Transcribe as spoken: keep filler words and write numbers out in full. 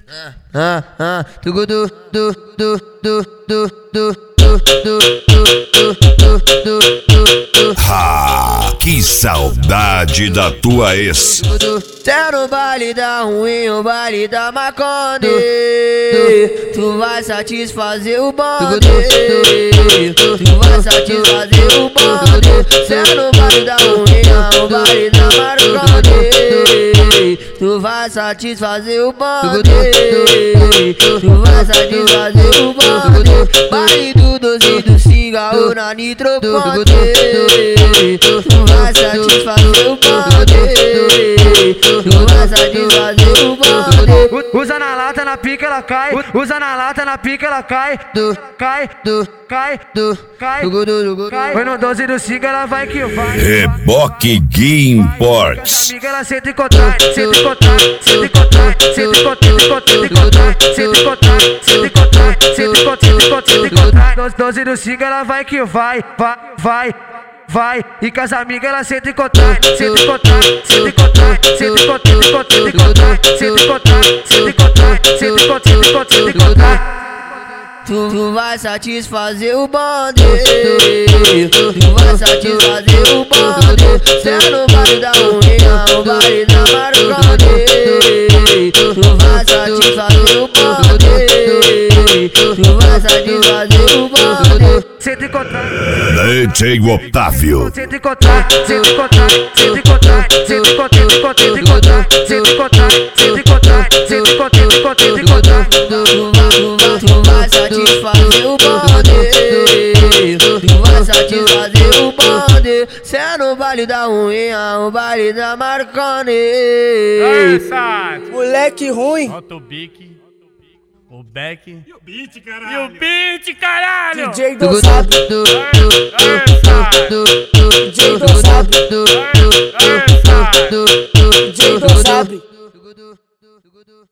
Ah, ah, tu do do do do do do do do do. Ah, que saudade da tua ex. Cê no baile da ruim, o baile da Marconi. Tu vai satisfazer o bonde. Tu vai satisfazer o bonde. Cê no baile da ruim, o baile da Marconi. Tu vai satisfazer o bonde. Tu vai satisfazer o bonde. Baile do doze do cigarro na nitroconde. Tu vai satisfazer o bonde. Tu vai satisfazer o bonde. Usa na lata, na pica ela cai. Usa na lata, na pica ela cai. Do, Cai, do, cai, do, cai, do, do, do, cai. Foi no doze do cinco, ela vai que vai. Reboque Gay Imports. Amiga, ela senta e contrai, senta e contrai, senta e contrai, senta e contrai, senta e contrai, senta e contrai, senta e contrai, senta e contrai, senta e contrai. doze do cinco, ela vai que vai, vai, vai. Vai, e com as amigas ela senta e contrai, senta e contrai, senta e contrai, senta e contrai, senta e contrai, senta e contrai, senta e contrai, senta e contrai, senta e contrai. Tu, tu vai satisfazer o bonde. Tu vai satisfazer o bonde. Cê no baile da ruim, o baile da Marconi. Tu vai satisfazer o bonde. Tu vai satisfazer o bonde. Senta e contrai, D J Otávio. senta e contrai, senta e contrai, senta e contrai, senta e contrai, senta e contrai, senta e contrai, senta e contrai, senta e contrai, senta e contrai, senta e contrai. Tu vai satisfazer o bonde. Tu vai satisfazer o bonde. Cê é no baile da ruim, o baile da Marconi. Moleque ruim. Bota o bique, o back E o beat, caralho. e o beat, caralho! D J do sabe. D J do sabe. D J do sabe.